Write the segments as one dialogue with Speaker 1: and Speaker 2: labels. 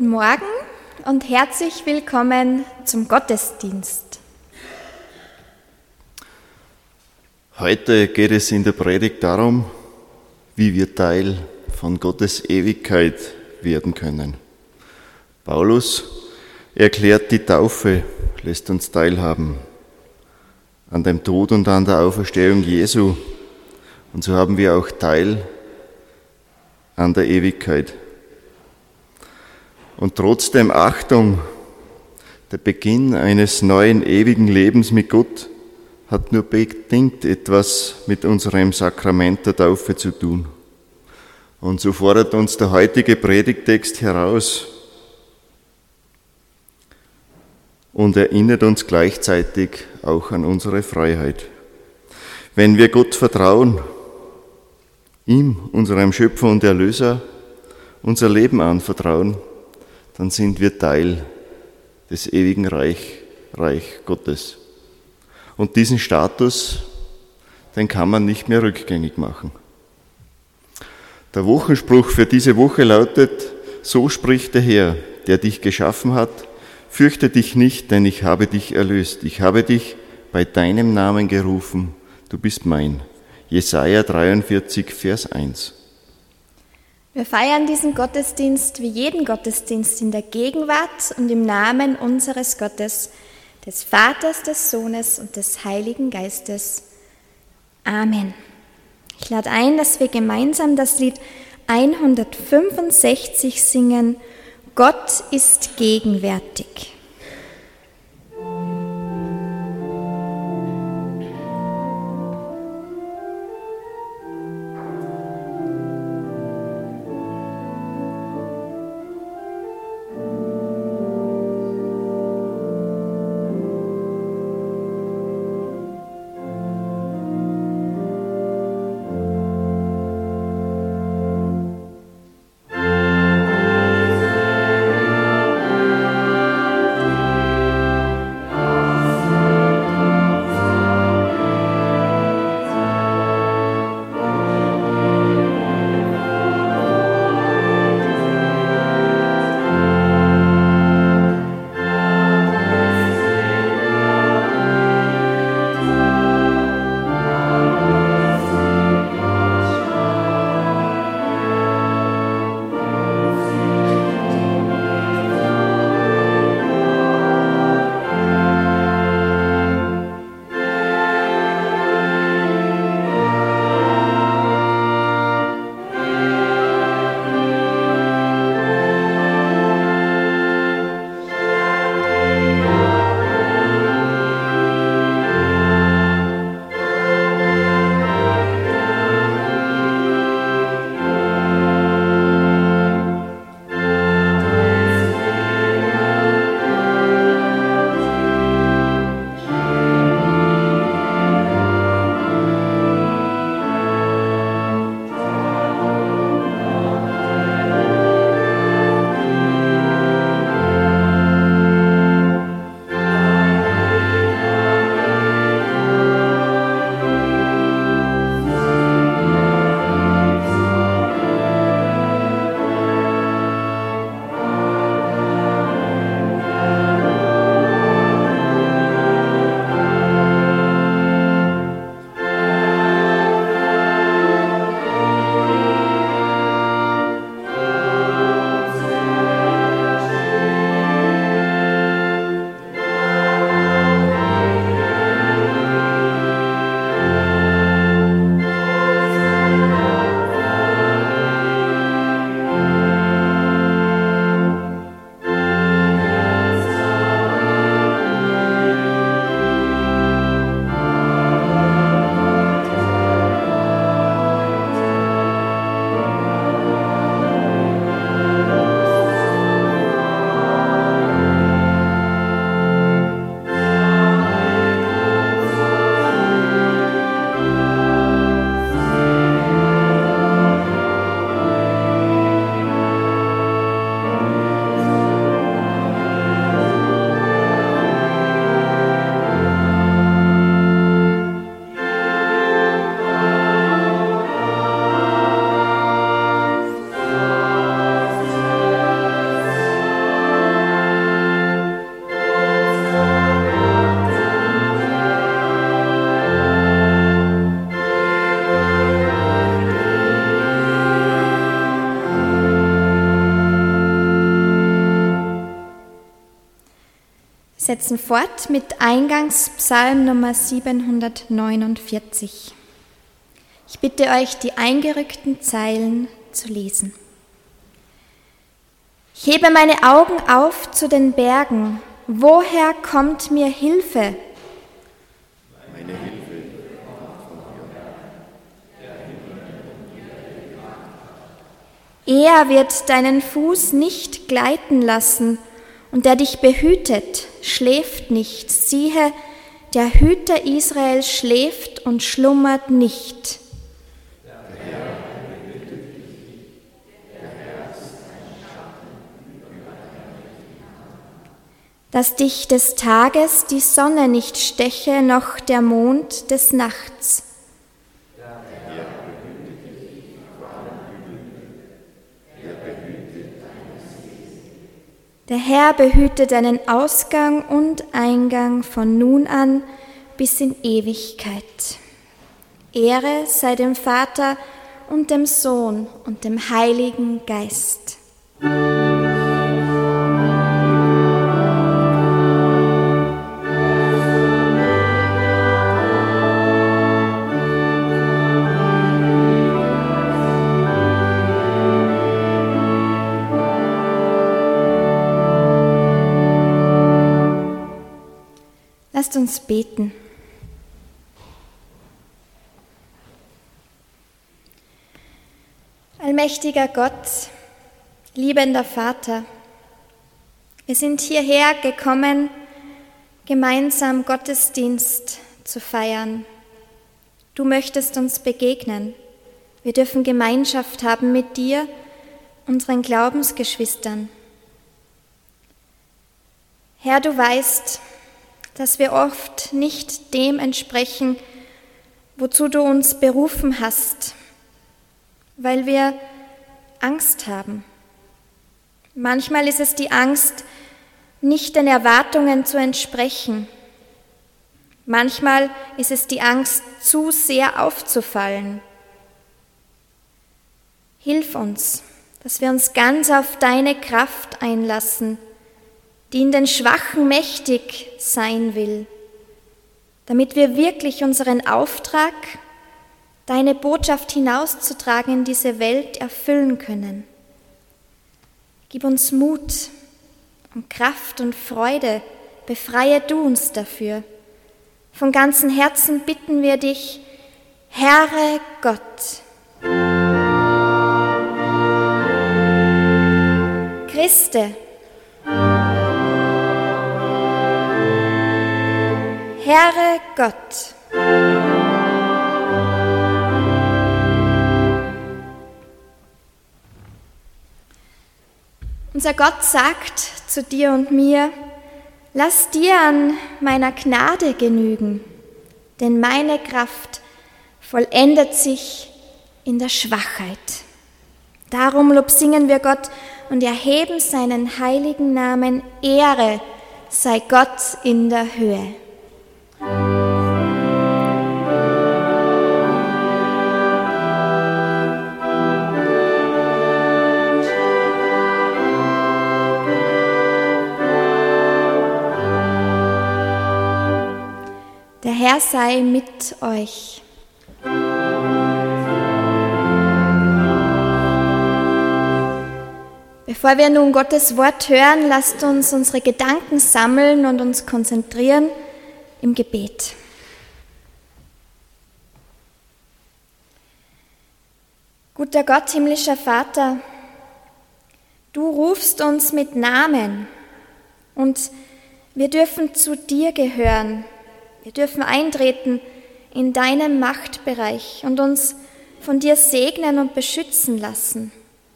Speaker 1: Guten Morgen und herzlich willkommen zum Gottesdienst.
Speaker 2: Heute geht es in der Predigt darum, wie wir Teil von Gottes Ewigkeit werden können. Paulus erklärt die Taufe, lässt uns teilhaben an dem Tod und an der Auferstehung Jesu. Und so haben wir auch Teil an der Ewigkeit. Und trotzdem Achtung, der Beginn eines neuen ewigen Lebens mit Gott hat nur bedingt etwas mit unserem Sakrament der Taufe zu tun. Und so fordert uns der heutige Predigttext heraus und erinnert uns gleichzeitig auch an unsere Freiheit. Wenn wir Gott vertrauen, ihm, unserem Schöpfer und Erlöser, unser Leben anvertrauen, dann sind wir Teil des ewigen Reich Gottes. Und diesen Status, den kann man nicht mehr rückgängig machen. Der Wochenspruch für diese Woche lautet: So spricht der Herr, der dich geschaffen hat, fürchte dich nicht, denn ich habe dich erlöst. Ich habe dich bei deinem Namen gerufen, du bist mein. Jesaja 43, Vers 1.
Speaker 1: Wir feiern diesen Gottesdienst wie jeden Gottesdienst in der Gegenwart und im Namen unseres Gottes, des Vaters, des Sohnes und des Heiligen Geistes. Amen. Ich lade ein, dass wir gemeinsam das Lied 165 singen: Gott ist gegenwärtig. setzen fort mit Eingangspsalm Nummer 749. Ich bitte euch, die eingerückten Zeilen zu lesen. Ich hebe meine Augen auf zu den Bergen. Woher kommt mir Hilfe?
Speaker 2: Meine Hilfe
Speaker 1: Er wird deinen Fuß nicht gleiten lassen, und der dich behütet, schläft nicht. Siehe, der Hüter Israel schläft und schlummert nicht. Dass dich des Tages die Sonne nicht steche, noch der Mond des Nachts. Der Herr behüte deinen Ausgang und Eingang von nun an bis in Ewigkeit. Ehre sei dem Vater und dem Sohn und dem Heiligen Geist. Lasst uns beten. Allmächtiger Gott, liebender Vater, wir sind hierher gekommen, gemeinsam Gottesdienst zu feiern. Du möchtest uns begegnen. Wir dürfen Gemeinschaft haben mit dir, unseren Glaubensgeschwistern. Herr, du weißt, dass wir oft nicht dem entsprechen, wozu du uns berufen hast, weil wir Angst haben. Manchmal ist es die Angst, nicht den Erwartungen zu entsprechen. Manchmal ist es die Angst, zu sehr aufzufallen. Hilf uns, dass wir uns ganz auf deine Kraft einlassen, die in den Schwachen mächtig sein will, damit wir wirklich unseren Auftrag, deine Botschaft hinauszutragen in diese Welt, erfüllen können. Gib uns Mut und Kraft und Freude, befreie du uns dafür. Von ganzem Herzen bitten wir dich, Herre Gott, Christe, Herre Gott, unser Gott sagt zu dir und mir, lass dir an meiner Gnade genügen, denn meine Kraft vollendet sich in der Schwachheit. Darum lobsingen wir Gott und erheben seinen heiligen Namen. Ehre sei Gott in der Höhe. Der Herr sei mit euch. Bevor wir nun Gottes Wort hören, lasst uns unsere Gedanken sammeln und uns konzentrieren im Gebet. Guter Gott, himmlischer Vater, du rufst uns mit Namen und wir dürfen zu dir gehören. Wir dürfen eintreten in deinen Machtbereich und uns von dir segnen und beschützen lassen.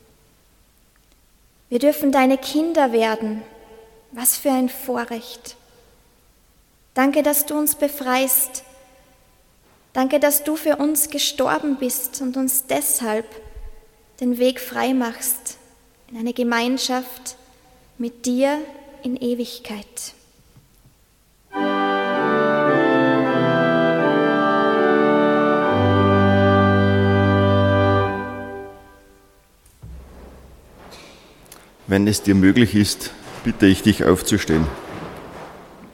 Speaker 1: Wir dürfen deine Kinder werden. Was für ein Vorrecht. Danke, dass du uns befreist. Danke, dass du für uns gestorben bist und uns deshalb den Weg frei machst in eine Gemeinschaft mit dir in Ewigkeit.
Speaker 2: Wenn es dir möglich ist, bitte ich dich aufzustehen.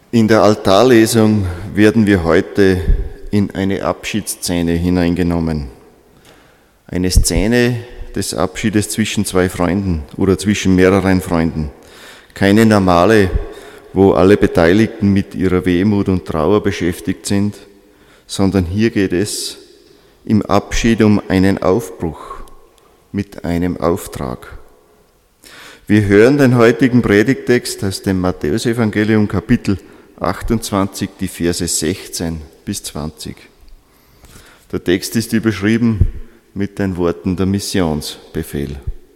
Speaker 2: In der Altarlesung werden wir heute in eine Abschiedsszene hineingenommen. Eine Szene des Abschiedes zwischen zwei Freunden oder zwischen mehreren Freunden. Keine normale, wo alle Beteiligten mit ihrer Wehmut und Trauer beschäftigt sind, sondern hier geht es im Abschied um einen Aufbruch mit einem Auftrag. Wir hören den heutigen Predigttext aus dem Matthäusevangelium Kapitel 28, die Verse 16 bis 20. Der Text ist überschrieben mit den Worten der Missionsbefehl.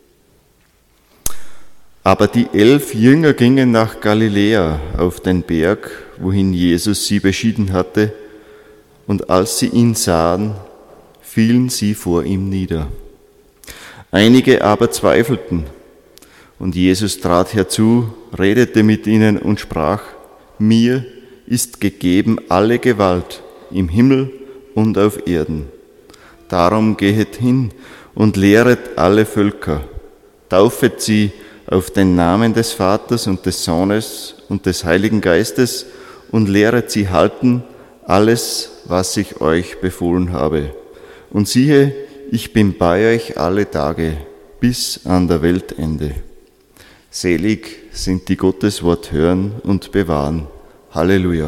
Speaker 2: Aber die 11 Jünger gingen nach Galiläa auf den Berg, wohin Jesus sie beschieden hatte, und als sie ihn sahen, fielen sie vor ihm nieder. Einige aber zweifelten, und Jesus trat herzu, redete mit ihnen und sprach: Mir ist gegeben alle Gewalt im Himmel und auf Erden. Darum gehet hin und lehret alle Völker, taufet sie auf den Namen des Vaters und des Sohnes und des Heiligen Geistes und lehret sie halten alles, was ich euch befohlen habe. Und siehe, ich bin bei euch alle Tage bis an der Weltende. Selig sind die Gottes Wort hören und bewahren. Halleluja.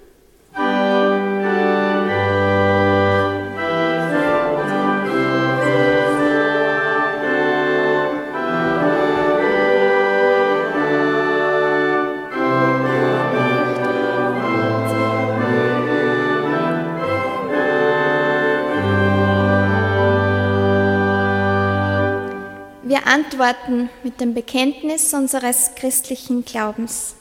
Speaker 1: Wir antworten mit dem Bekenntnis unseres christlichen Glaubens.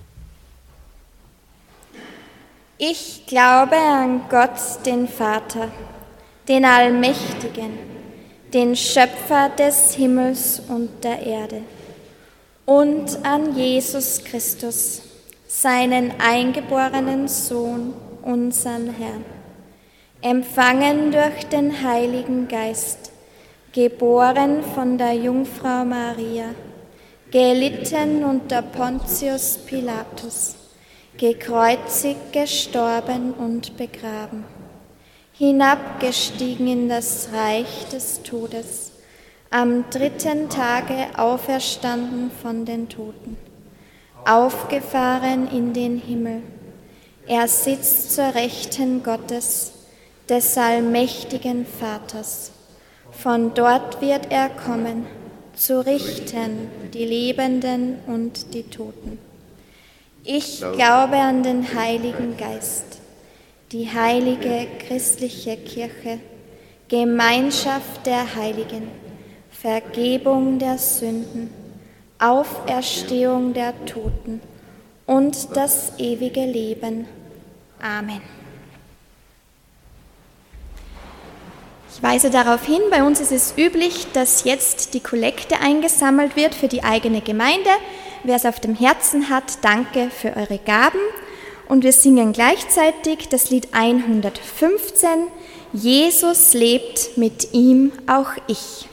Speaker 1: Ich glaube an Gott, den Vater, den Allmächtigen, den Schöpfer des Himmels und der Erde, und an Jesus Christus, seinen eingeborenen Sohn, unseren Herrn, empfangen durch den Heiligen Geist, geboren von der Jungfrau Maria, gelitten unter Pontius Pilatus, gekreuzigt, gestorben und begraben, hinabgestiegen in das Reich des Todes, am 3. Tage auferstanden von den Toten, aufgefahren in den Himmel. Er sitzt zur Rechten Gottes, des allmächtigen Vaters. Von dort wird er kommen, zu richten die Lebenden und die Toten. Ich glaube an den Heiligen Geist, die heilige christliche Kirche, Gemeinschaft der Heiligen, Vergebung der Sünden, Auferstehung der Toten und das ewige Leben. Amen. Ich weise darauf hin, bei uns ist es üblich, dass jetzt die Kollekte eingesammelt wird für die eigene Gemeinde. Wer es auf dem Herzen hat, danke für eure Gaben. Und wir singen gleichzeitig das Lied 115, Jesus lebt, mit ihm auch ich.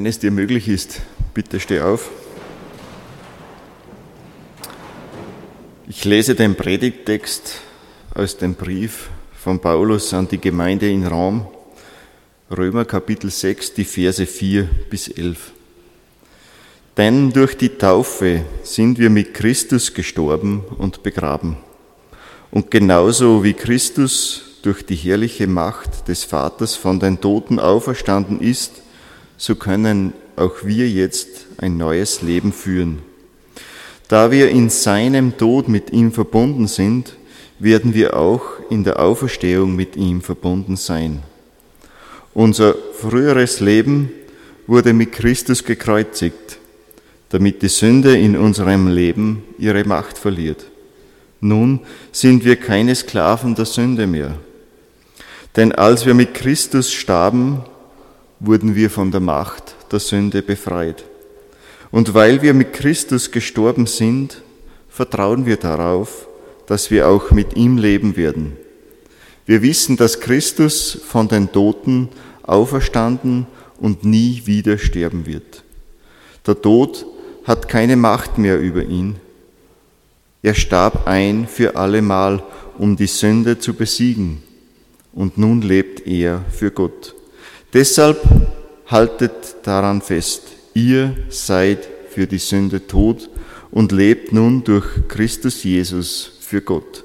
Speaker 2: es dir möglich ist, bitte steh auf. Ich lese den Predigttext aus dem Brief von Paulus an die Gemeinde in Rom, Römer Kapitel 6, die Verse 4 bis 11. Denn durch die Taufe sind wir mit Christus gestorben und begraben. Und genauso wie Christus durch die herrliche Macht des Vaters von den Toten auferstanden ist, so können auch wir jetzt ein neues Leben führen. Da wir in seinem Tod mit ihm verbunden sind, werden wir auch in der Auferstehung mit ihm verbunden sein. Unser früheres Leben wurde mit Christus gekreuzigt, damit die Sünde in unserem Leben ihre Macht verliert. Nun sind wir keine Sklaven der Sünde mehr. Denn als wir mit Christus starben, wurden wir von der Macht der Sünde befreit. Und weil wir mit Christus gestorben sind, vertrauen wir darauf, dass wir auch mit ihm leben werden. Wir wissen, dass Christus von den Toten auferstanden und nie wieder sterben wird. Der Tod hat keine Macht mehr über ihn. Er starb ein für allemal, um die Sünde zu besiegen. Und nun lebt er für Gott. Deshalb haltet daran fest, ihr seid für die Sünde tot und lebt nun durch Christus Jesus für Gott.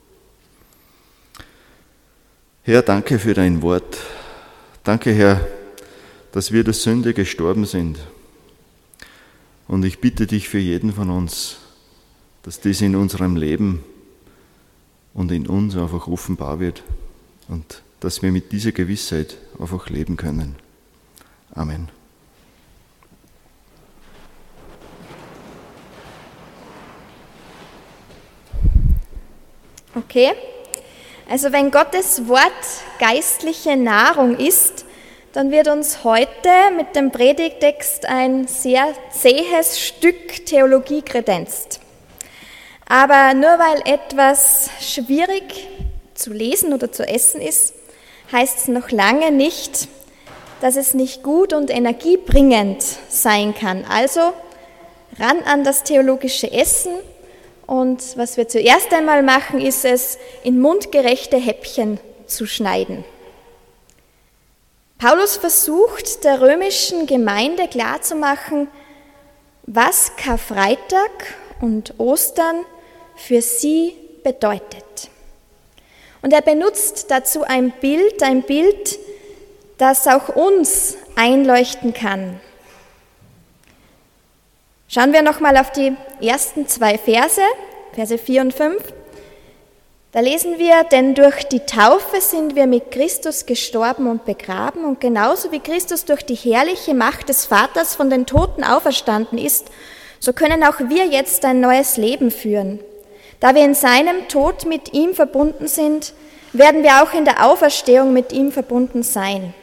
Speaker 2: Herr, danke für dein Wort. Danke, Herr, dass wir der Sünde gestorben sind. Und ich bitte dich für jeden von uns, dass dies in unserem Leben und in uns einfach offenbar wird und dass wir mit dieser Gewissheit einfach leben können. Amen.
Speaker 1: Okay, also wenn Gottes Wort geistliche Nahrung ist, dann wird uns heute mit dem Predigttext ein sehr zähes Stück Theologie kredenzt. Aber nur weil etwas schwierig zu lesen oder zu essen ist, heißt es noch lange nicht, dass es nicht gut und energiebringend sein kann. Also ran an das theologische Essen und was wir zuerst einmal machen, ist es, in mundgerechte Häppchen zu schneiden. Paulus versucht, der römischen Gemeinde klarzumachen, was Karfreitag und Ostern für sie bedeutet. Und er benutzt dazu ein Bild, das auch uns einleuchten kann. Schauen wir nochmal auf die ersten zwei Verse 4 und 5. Da lesen wir, denn durch die Taufe sind wir mit Christus gestorben und begraben und genauso wie Christus durch die herrliche Macht des Vaters von den Toten auferstanden ist, so können auch wir jetzt ein neues Leben führen. Da wir in seinem Tod mit ihm verbunden sind, werden wir auch in der Auferstehung mit ihm verbunden sein.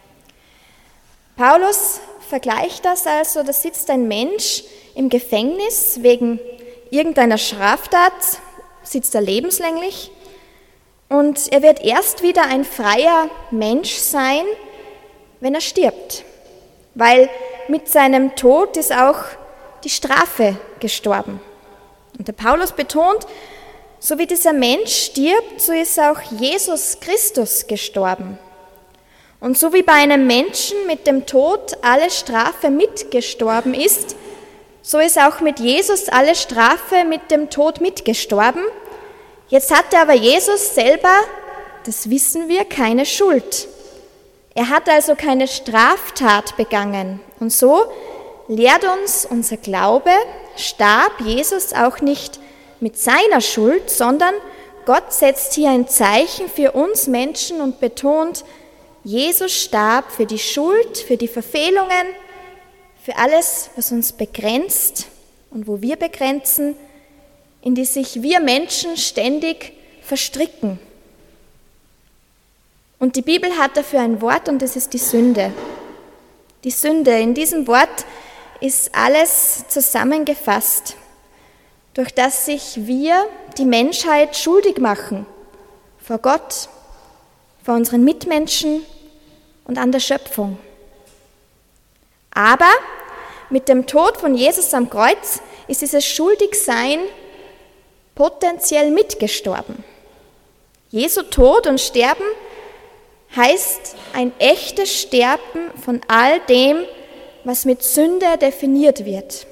Speaker 1: Paulus vergleicht das also, da sitzt ein Mensch im Gefängnis wegen irgendeiner Straftat, sitzt er lebenslänglich und er wird erst wieder ein freier Mensch sein, wenn er stirbt, weil mit seinem Tod ist auch die Strafe gestorben. Und der Paulus betont, so wie dieser Mensch stirbt, so ist auch Jesus Christus gestorben. Und so wie bei einem Menschen mit dem Tod alle Strafe mitgestorben ist, so ist auch mit Jesus alle Strafe mit dem Tod mitgestorben. Jetzt hatte aber Jesus selber, das wissen wir, keine Schuld. Er hat also keine Straftat begangen. Und so lehrt uns unser Glaube, starb Jesus auch nicht mit seiner Schuld, sondern Gott setzt hier ein Zeichen für uns Menschen und betont, Jesus starb für die Schuld, für die Verfehlungen, für alles, was uns begrenzt und wo wir begrenzen, in die sich wir Menschen ständig verstricken. Und die Bibel hat dafür ein Wort und das ist die Sünde. Die Sünde, in diesem Wort ist alles zusammengefasst, durch das sich wir, die Menschheit, schuldig machen vor Gott, vor unseren Mitmenschen und an der Schöpfung. Aber mit dem Tod von Jesus am Kreuz ist dieses Schuldigsein potenziell mitgestorben. Jesu Tod und Sterben heißt ein echtes Sterben von all dem, was mit Sünde definiert wird.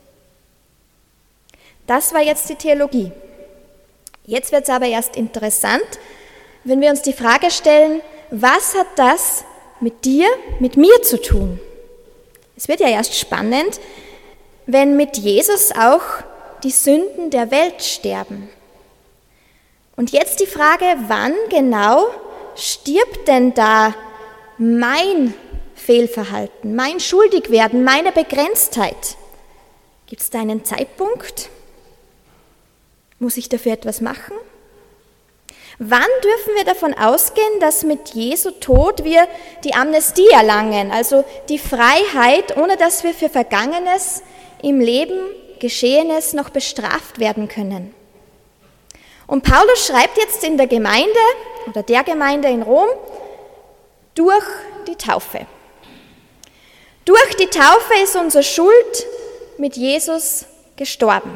Speaker 1: Das war jetzt die Theologie. Jetzt wird es aber erst interessant, wenn wir uns die Frage stellen, was hat das mit dir, mit mir zu tun? Es wird ja erst spannend, wenn mit Jesus auch die Sünden der Welt sterben. Und jetzt die Frage, wann genau stirbt denn da mein Fehlverhalten, mein Schuldigwerden, meine Begrenztheit? Gibt es da einen Zeitpunkt? Muss ich dafür etwas machen? Wann dürfen wir davon ausgehen, dass mit Jesu Tod wir die Amnestie erlangen, also die Freiheit, ohne dass wir für Vergangenes im Leben Geschehenes noch bestraft werden können? Und Paulus schreibt jetzt in der Gemeinde oder der Gemeinde in Rom durch die Taufe. Durch die Taufe ist unsere Schuld mit Jesus gestorben.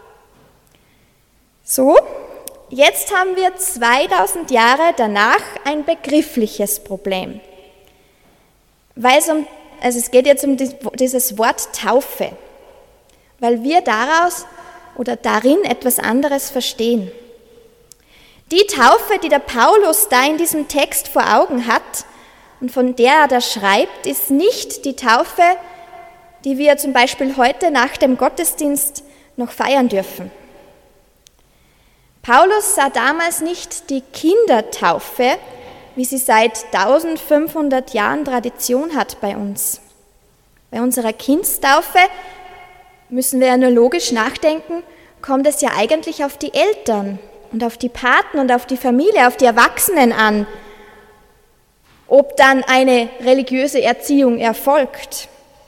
Speaker 1: So, jetzt haben wir 2000 Jahre danach ein begriffliches Problem. Es geht jetzt um dieses Wort Taufe, weil wir daraus oder darin etwas anderes verstehen. Die Taufe, die der Paulus da in diesem Text vor Augen hat und von der er da schreibt, ist nicht die Taufe, die wir zum Beispiel heute nach dem Gottesdienst noch feiern dürfen. Paulus sah damals nicht die Kindertaufe, wie sie seit 1500 Jahren Tradition hat bei uns. Bei unserer Kindstaufe, müssen wir ja nur logisch nachdenken, kommt es ja eigentlich auf die Eltern und auf die Paten und auf die Familie, auf die Erwachsenen an, ob dann eine religiöse Erziehung erfolgt.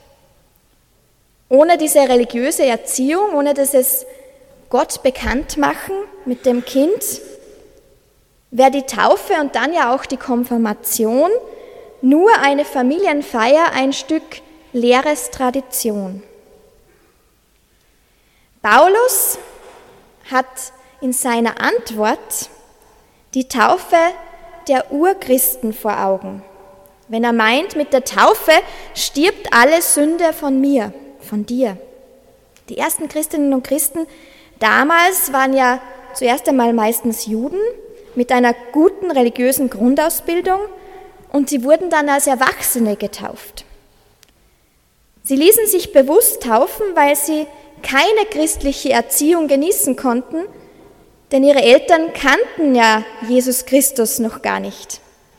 Speaker 1: Ohne diese religiöse Erziehung, ohne dieses Gott bekannt machen mit dem Kind, wäre die Taufe und dann ja auch die Konfirmation nur eine Familienfeier, ein Stück leeres Tradition. Paulus hat in seiner Antwort die Taufe der Urchristen vor Augen, wenn er meint, mit der Taufe stirbt alle Sünde von mir, von dir. Die ersten Christinnen und Christen damals waren ja zuerst einmal meistens Juden mit einer guten religiösen Grundausbildung und sie wurden dann als Erwachsene getauft. Sie ließen sich bewusst taufen, weil sie keine christliche Erziehung genießen konnten, denn ihre Eltern kannten ja Jesus Christus noch gar nicht.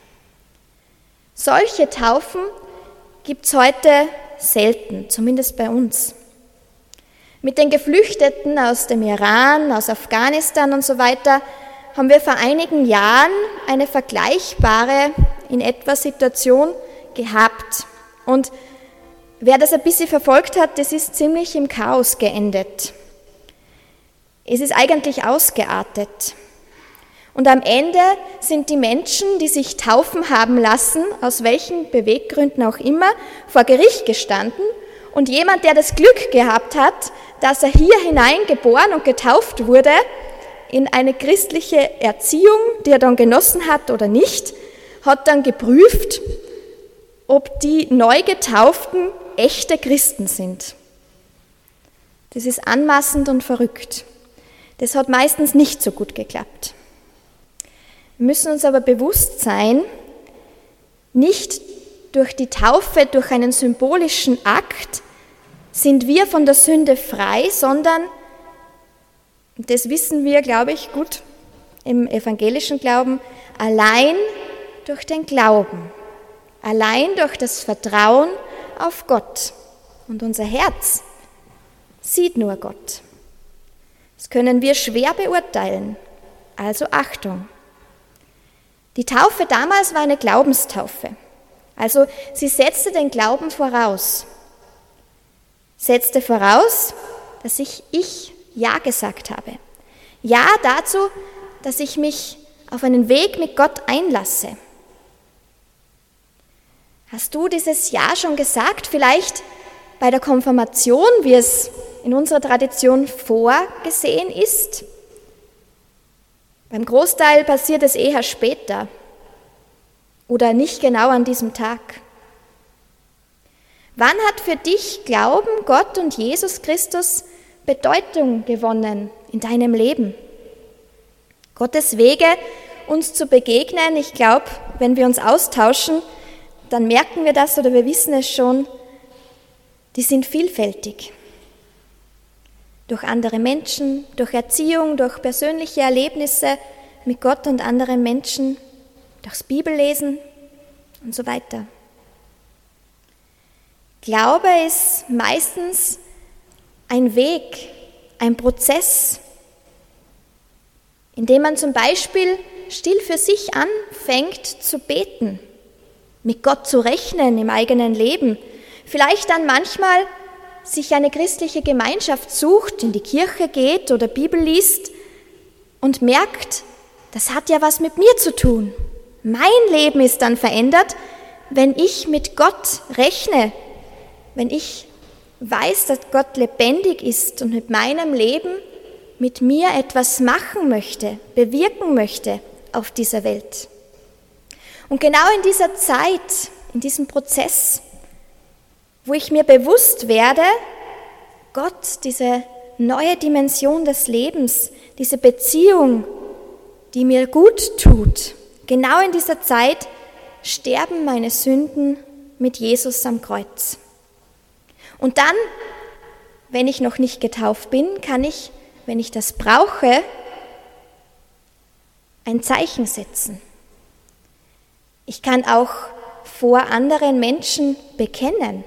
Speaker 1: Solche Taufen gibt es heute selten, zumindest bei uns. Mit den Geflüchteten aus dem Iran, aus Afghanistan und so weiter haben wir vor einigen Jahren eine vergleichbare, in etwa Situation gehabt. Und wer das ein bisschen verfolgt hat, das ist ziemlich im Chaos geendet. Es ist eigentlich ausgeartet. Und am Ende sind die Menschen, die sich taufen haben lassen, aus welchen Beweggründen auch immer, vor Gericht gestanden. Und jemand, der das Glück gehabt hat, dass er hier hineingeboren und getauft wurde, in eine christliche Erziehung, die er dann genossen hat oder nicht, hat dann geprüft, ob die Neugetauften echte Christen sind. Das ist anmaßend und verrückt. Das hat meistens nicht so gut geklappt. Wir müssen uns aber bewusst sein, nicht durch die Taufe, durch einen symbolischen Akt sind wir von der Sünde frei, sondern, das wissen wir, glaube ich, gut im evangelischen Glauben, allein durch den Glauben, allein durch das Vertrauen auf Gott. Und unser Herz sieht nur Gott. Das können wir schwer beurteilen, also Achtung. Die Taufe damals war eine Glaubenstaufe, also sie setzte den Glauben voraus. Setzte voraus, dass ich Ja gesagt habe. Ja dazu, dass ich mich auf einen Weg mit Gott einlasse. Hast du dieses Ja schon gesagt? Vielleicht bei der Konfirmation, wie es in unserer Tradition vorgesehen ist? Beim Großteil passiert es eher später oder nicht genau an diesem Tag. Wann hat für dich Glauben, Gott und Jesus Christus Bedeutung gewonnen in deinem Leben? Gottes Wege, uns zu begegnen, ich glaube, wenn wir uns austauschen, dann merken wir das oder wir wissen es schon, die sind vielfältig. Durch andere Menschen, durch Erziehung, durch persönliche Erlebnisse mit Gott und anderen Menschen, durchs Bibellesen und so weiter. Glaube ist meistens ein Weg, ein Prozess, in dem man zum Beispiel still für sich anfängt zu beten, mit Gott zu rechnen im eigenen Leben, vielleicht dann manchmal sich eine christliche Gemeinschaft sucht, in die Kirche geht oder Bibel liest und merkt, das hat ja was mit mir zu tun. Mein Leben ist dann verändert, wenn ich mit Gott rechne, wenn ich weiß, dass Gott lebendig ist und mit meinem Leben, mit mir etwas machen möchte, bewirken möchte auf dieser Welt. Und genau in dieser Zeit, in diesem Prozess, wo ich mir bewusst werde, Gott, diese neue Dimension des Lebens, diese Beziehung, die mir gut tut, genau in dieser Zeit sterben meine Sünden mit Jesus am Kreuz. Und dann, wenn ich noch nicht getauft bin, kann ich, wenn ich das brauche, ein Zeichen setzen. Ich kann auch vor anderen Menschen bekennen.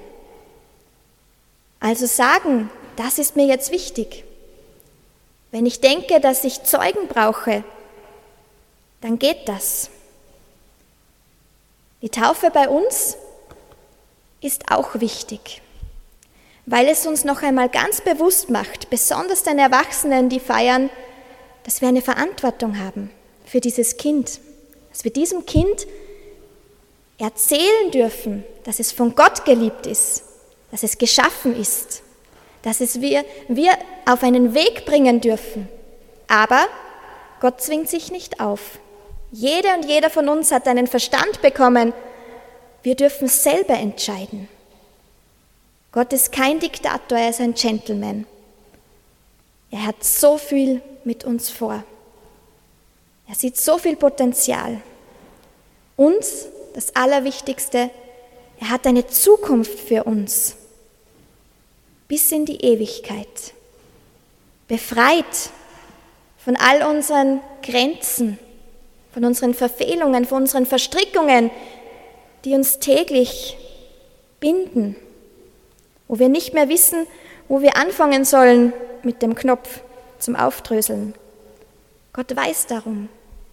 Speaker 1: Also sagen, das ist mir jetzt wichtig. Wenn ich denke, dass ich Zeugen brauche, dann geht das. Die Taufe bei uns ist auch wichtig, weil es uns noch einmal ganz bewusst macht, besonders den Erwachsenen, die feiern, dass wir eine Verantwortung haben für dieses Kind, dass wir diesem Kind erzählen dürfen, dass es von Gott geliebt ist, dass es geschaffen ist, dass es wir auf einen Weg bringen dürfen. Aber Gott zwingt sich nicht auf. Jede und jeder von uns hat einen Verstand bekommen. Wir dürfen selber entscheiden. Gott ist kein Diktator, er ist ein Gentleman. Er hat so viel mit uns vor. Er sieht so viel Potenzial. Und das Allerwichtigste, er hat eine Zukunft für uns. Bis in die Ewigkeit. Befreit von all unseren Grenzen, von unseren Verfehlungen, von unseren Verstrickungen, die uns täglich binden, wo wir nicht mehr wissen, wo wir anfangen sollen mit dem Knopf zum Aufdröseln. Gott weiß darum.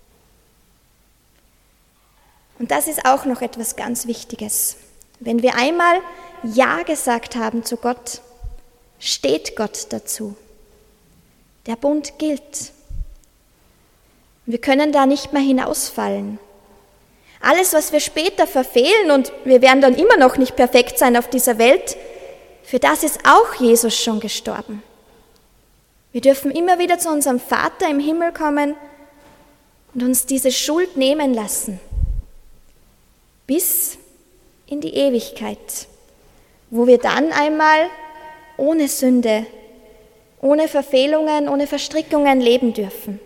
Speaker 1: Und das ist auch noch etwas ganz Wichtiges. Wenn wir einmal Ja gesagt haben zu Gott, steht Gott dazu. Der Bund gilt. Wir können da nicht mehr hinausfallen. Alles, was wir später verfehlen, und wir werden dann immer noch nicht perfekt sein auf dieser Welt, für das ist auch Jesus schon gestorben. Wir dürfen immer wieder zu unserem Vater im Himmel kommen und uns diese Schuld nehmen lassen. Bis in die Ewigkeit, wo wir dann einmal ohne Sünde, ohne Verfehlungen, ohne Verstrickungen leben dürfen.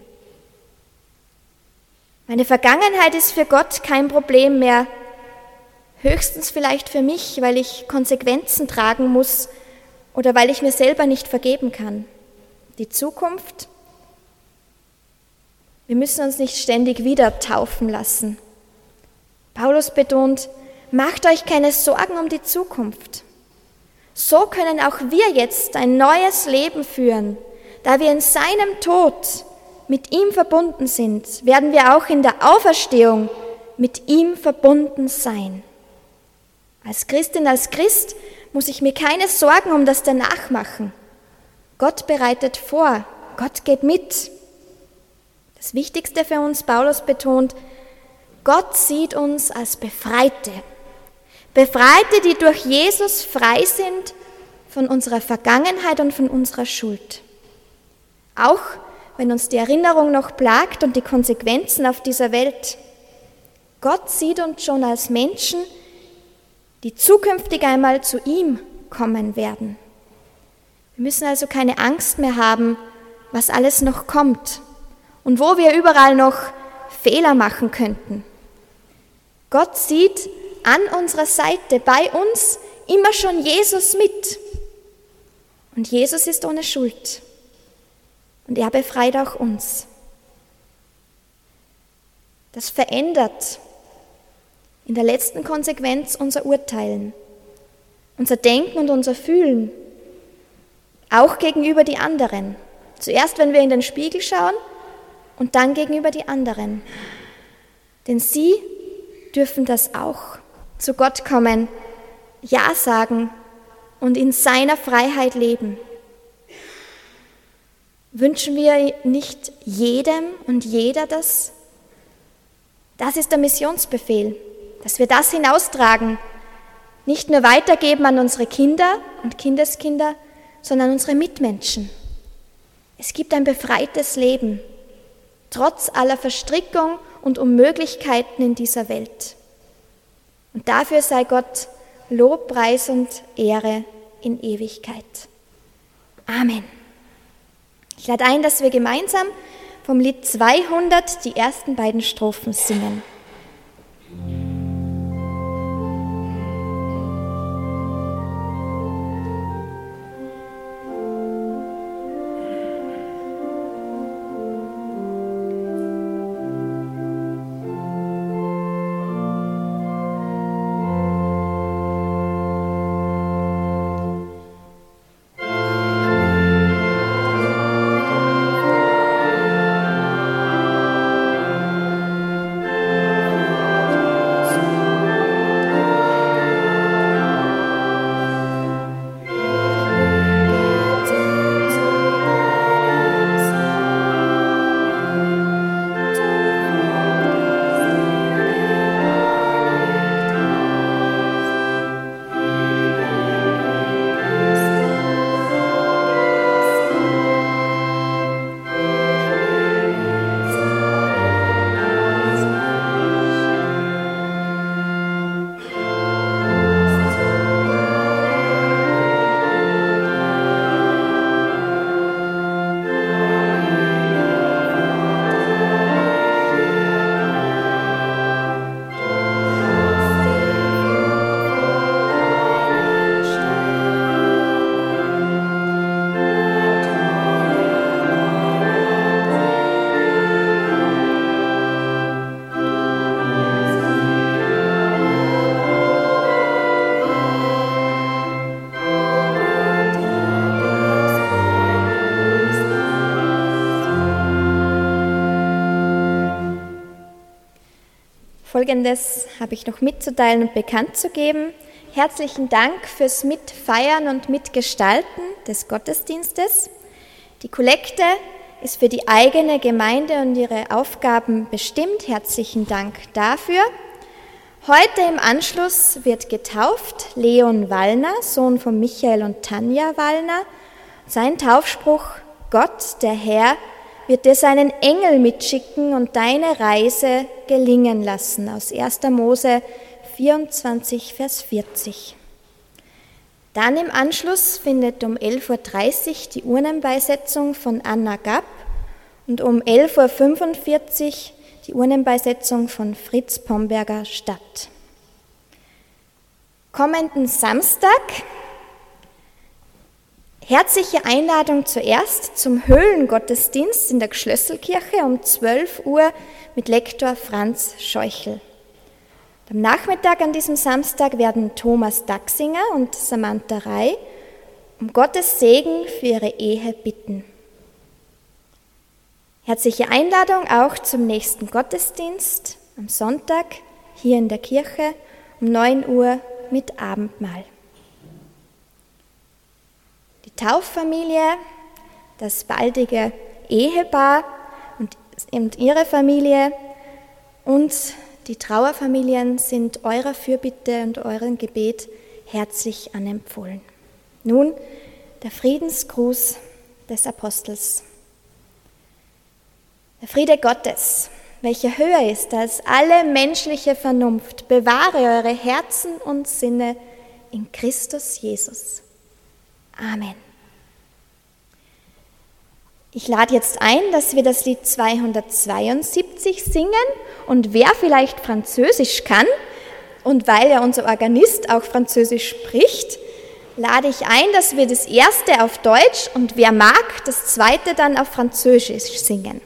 Speaker 1: Meine Vergangenheit ist für Gott kein Problem mehr, höchstens vielleicht für mich, weil ich Konsequenzen tragen muss oder weil ich mir selber nicht vergeben kann. Die Zukunft, wir müssen uns nicht ständig wieder taufen lassen. Paulus betont, macht euch keine Sorgen um die Zukunft. So können auch wir jetzt ein neues Leben führen. Da wir in seinem Tod mit ihm verbunden sind, werden wir auch in der Auferstehung mit ihm verbunden sein. Als Christin, als Christ muss ich mir keine Sorgen um das Danach machen. Gott bereitet vor, Gott geht mit. Das Wichtigste für uns, Paulus betont, Gott sieht uns als Befreite. Befreite, die durch Jesus frei sind von unserer Vergangenheit und von unserer Schuld. Auch wenn uns die Erinnerung noch plagt und die Konsequenzen auf dieser Welt. Gott sieht uns schon als Menschen, die zukünftig einmal zu ihm kommen werden. Wir müssen also keine Angst mehr haben, was alles noch kommt und wo wir überall noch Fehler machen könnten. Gott sieht an unserer Seite, bei uns, immer schon Jesus mit. Und Jesus ist ohne Schuld. Und er befreit auch uns. Das verändert in der letzten Konsequenz unser Urteilen, unser Denken und unser Fühlen, auch gegenüber die anderen. Zuerst, wenn wir in den Spiegel schauen und dann gegenüber die anderen. Denn sie dürfen das auch. Zu Gott kommen, Ja sagen und in seiner Freiheit leben. Wünschen wir nicht jedem und jeder das? Das ist der Missionsbefehl, dass wir das hinaustragen, nicht nur weitergeben an unsere Kinder und Kindeskinder, sondern unsere Mitmenschen. Es gibt ein befreites Leben, trotz aller Verstrickung und Unmöglichkeiten in dieser Welt. Und dafür sei Gott Lob, Preis und Ehre in Ewigkeit. Amen. Ich lade ein, dass wir gemeinsam vom Lied 200 die ersten beiden Strophen singen. Folgendes habe ich noch mitzuteilen und bekannt zu geben. Herzlichen Dank fürs Mitfeiern und Mitgestalten des Gottesdienstes. Die Kollekte ist für die eigene Gemeinde und ihre Aufgaben bestimmt. Herzlichen Dank dafür. Heute im Anschluss wird getauft Leon Wallner, Sohn von Michael und Tanja Wallner. Sein Taufspruch, Gott, der Herr, wird dir seinen Engel mitschicken und deine Reise gelingen lassen, aus 1. Mose 24, Vers 40. Dann im Anschluss findet um 11.30 Uhr die Urnenbeisetzung von Anna Gapp und um 11.45 Uhr die Urnenbeisetzung von Fritz Pomberger statt. Kommenden Samstag herzliche Einladung zuerst zum Höhlengottesdienst in der Gschlösselkirche um 12 Uhr mit Lektor Franz Scheuchel. Am Nachmittag an diesem Samstag werden Thomas Dachsinger und Samantha Ray um Gottes Segen für ihre Ehe bitten. Herzliche Einladung auch zum nächsten Gottesdienst am Sonntag hier in der Kirche um 9 Uhr mit Abendmahl. Die Tauffamilie, das baldige Ehepaar und ihre Familie und die Trauerfamilien sind eurer Fürbitte und eurem Gebet herzlich anempfohlen. Nun der Friedensgruß des Apostels. Der Friede Gottes, welcher höher ist als alle menschliche Vernunft, bewahre eure Herzen und Sinne in Christus Jesus. Amen. Ich lade jetzt ein, dass wir das Lied 272 singen, und wer vielleicht Französisch kann und weil ja unser Organist auch Französisch spricht, lade ich ein, dass wir das erste auf Deutsch und wer mag, das zweite dann auf Französisch singen.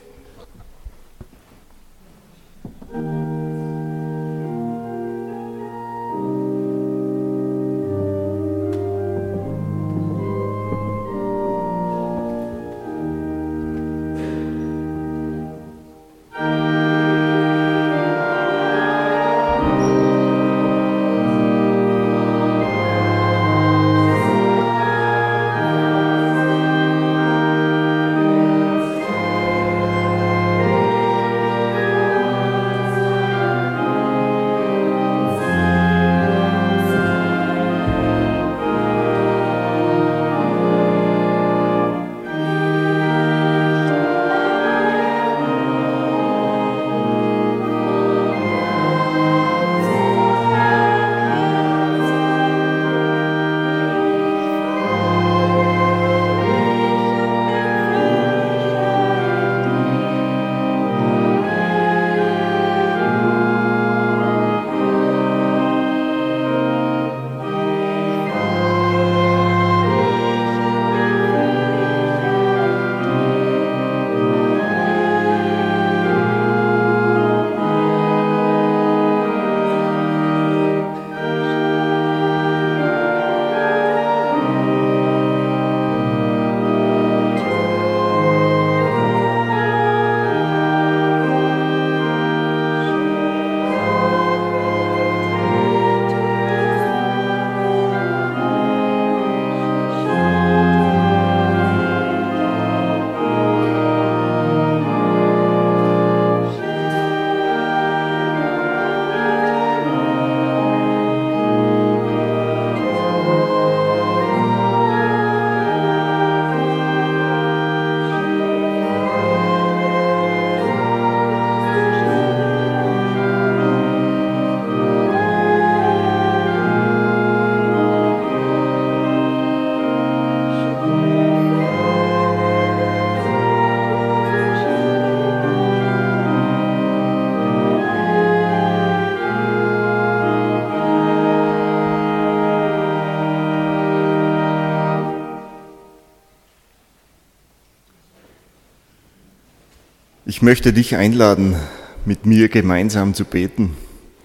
Speaker 2: Ich möchte dich einladen, mit mir gemeinsam zu beten.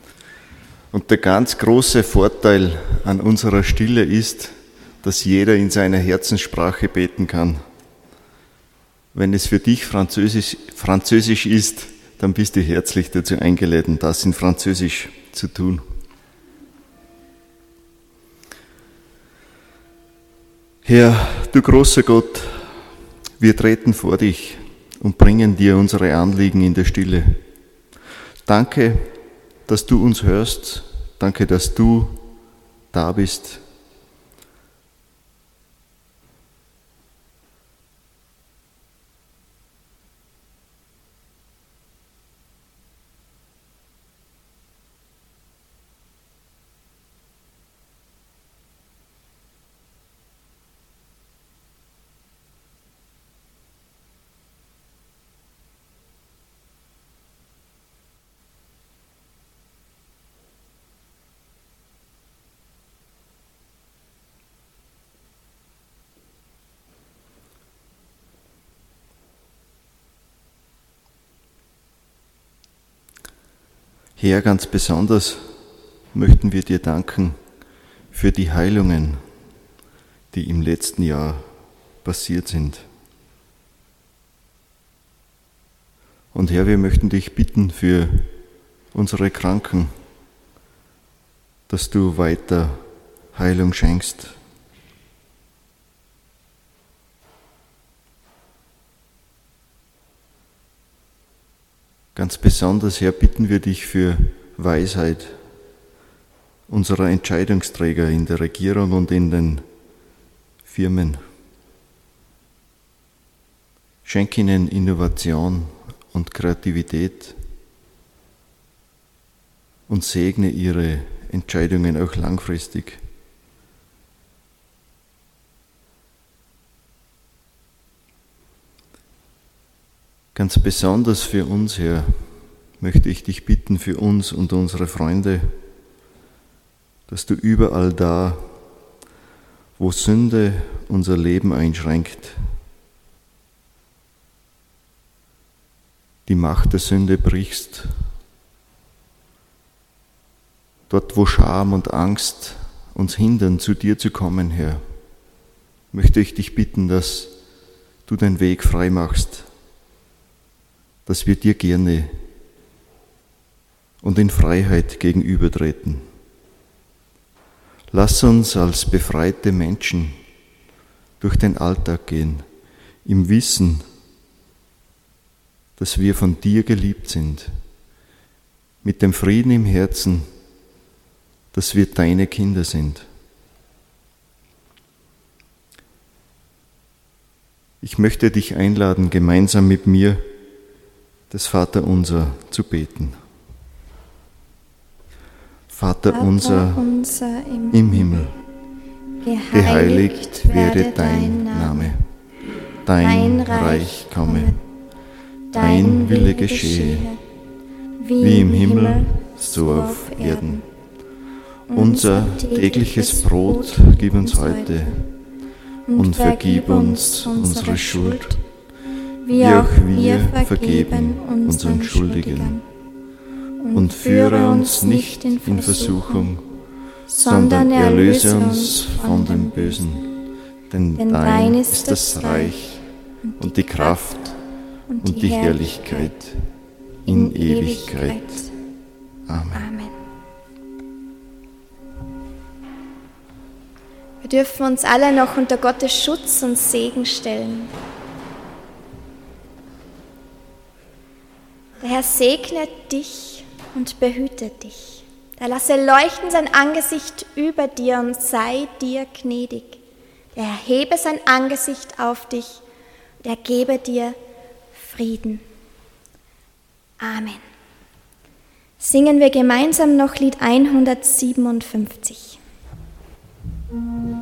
Speaker 2: Und der ganz große Vorteil an unserer Stille ist, dass jeder in seiner Herzenssprache beten kann. Wenn es für dich Französisch ist, dann bist du herzlich dazu eingeladen, das in Französisch zu tun. Herr, du großer Gott, wir treten vor dich und bringen dir unsere Anliegen in der Stille. Danke, dass du uns hörst. Danke, dass du da bist. Herr, ganz besonders möchten wir dir danken für die Heilungen, die im letzten Jahr passiert sind. Und Herr, wir möchten dich bitten für unsere Kranken, dass du weiter Heilung schenkst. Ganz besonders, Herr, bitten wir dich für Weisheit unserer Entscheidungsträger in der Regierung und in den Firmen. Schenk ihnen Innovation und Kreativität und segne ihre Entscheidungen auch langfristig. Ganz besonders für uns, Herr, möchte ich dich bitten, für uns und unsere Freunde, dass du überall da, wo Sünde unser Leben einschränkt, die Macht der Sünde brichst. Dort, wo Scham und Angst uns hindern, zu dir zu kommen, Herr, möchte ich dich bitten, dass du den Weg frei machst, dass wir dir gerne und in Freiheit gegenübertreten. Lass uns als befreite Menschen durch den Alltag gehen, im Wissen, dass wir von dir geliebt sind, mit dem Frieden im Herzen, dass wir deine Kinder sind. Ich möchte dich einladen, gemeinsam mit mir das Vaterunser zu beten. Vater unser im Himmel, geheiligt werde dein Name, dein Reich komme, dein Wille geschehe, wie im Himmel, so auf Erden. Unser tägliches Brot gib uns heute und vergib uns unsere Schuld, wie auch wir vergeben unseren Schuldigen. Und führe uns nicht in Versuchung, sondern erlöse uns von dem Bösen. Denn dein ist das Reich und die Kraft und die Herrlichkeit in Ewigkeit. Amen.
Speaker 1: Wir dürfen uns alle noch unter Gottes Schutz und Segen stellen. Der Herr segne dich und behüte dich. Er lasse leuchten sein Angesicht über dir und sei dir gnädig. Er erhebe sein Angesicht auf dich und er gebe dir Frieden. Amen. Singen wir gemeinsam noch Lied 157.